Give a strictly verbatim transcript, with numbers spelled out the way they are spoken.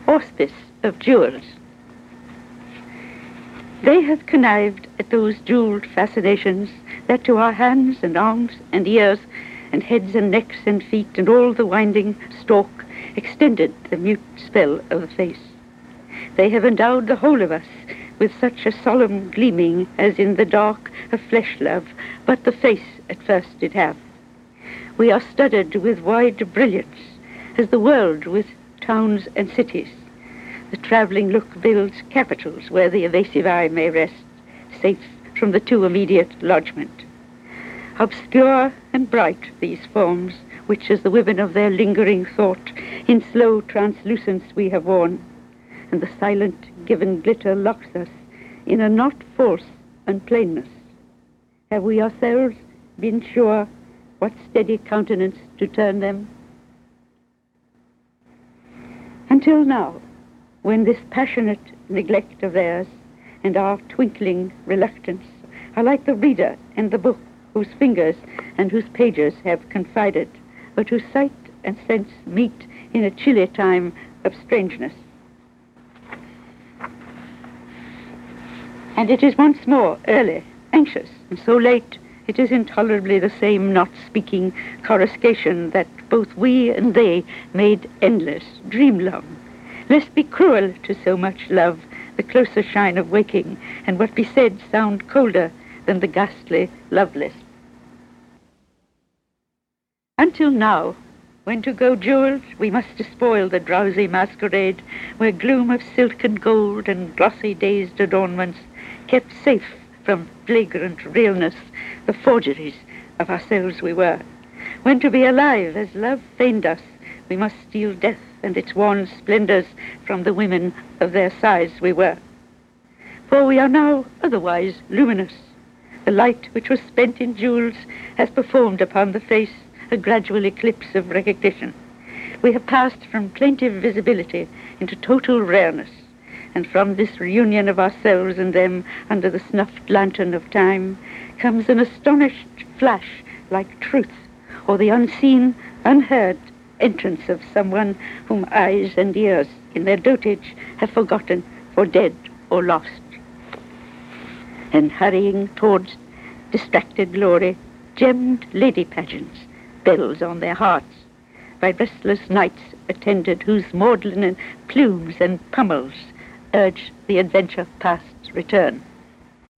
auspice of jewels. They have connived at those jeweled fascinations that to our hands and arms and ears and heads and necks and feet and all the winding stalk extended the mute spell of the face. They have endowed the whole of us with such a solemn gleaming as in the dark of flesh love, but the face at first did have. We are studded with wide brilliance, as the world with towns and cities. The travelling look builds capitals where the evasive eye may rest, safe from the too immediate lodgment. Obscure and bright these forms, which as the women of their lingering thought in slow translucence we have worn, and the silent given glitter locks us in a not false unplainness. Have we ourselves been sure what steady countenance to turn them? Until now, when this passionate neglect of theirs and our twinkling reluctance are like the reader and the book whose fingers and whose pages have confided, but whose sight and sense meet in a chilly time of strangeness. And it is once more early, anxious, and so late it is intolerably the same not-speaking coruscation that both we and they made endless, dream-long. Lest be cruel to so much love, the closer shine of waking, and what be said sound colder than the ghastly loveless. Until now, when to go jeweled, we must despoil the drowsy masquerade, where gloom of silk and gold and glossy dazed adornments kept safe from flagrant realness the forgeries of ourselves we were. When to be alive as love feigned us, we must steal death and its wan splendors from the women of their size we were. For we are now otherwise luminous. The light which was spent in jewels has performed upon the face a gradual eclipse of recognition. We have passed from plaintive visibility into total rareness, and from this reunion of ourselves and them under the snuffed lantern of time comes an astonished flash like truth, or the unseen, unheard entrance of someone whom eyes and ears in their dotage have forgotten for dead or lost. And hurrying towards distracted glory, gemmed lady pageants, bells on their hearts, by restless knights attended whose maudlin plumes and pummels urge the adventure past's return.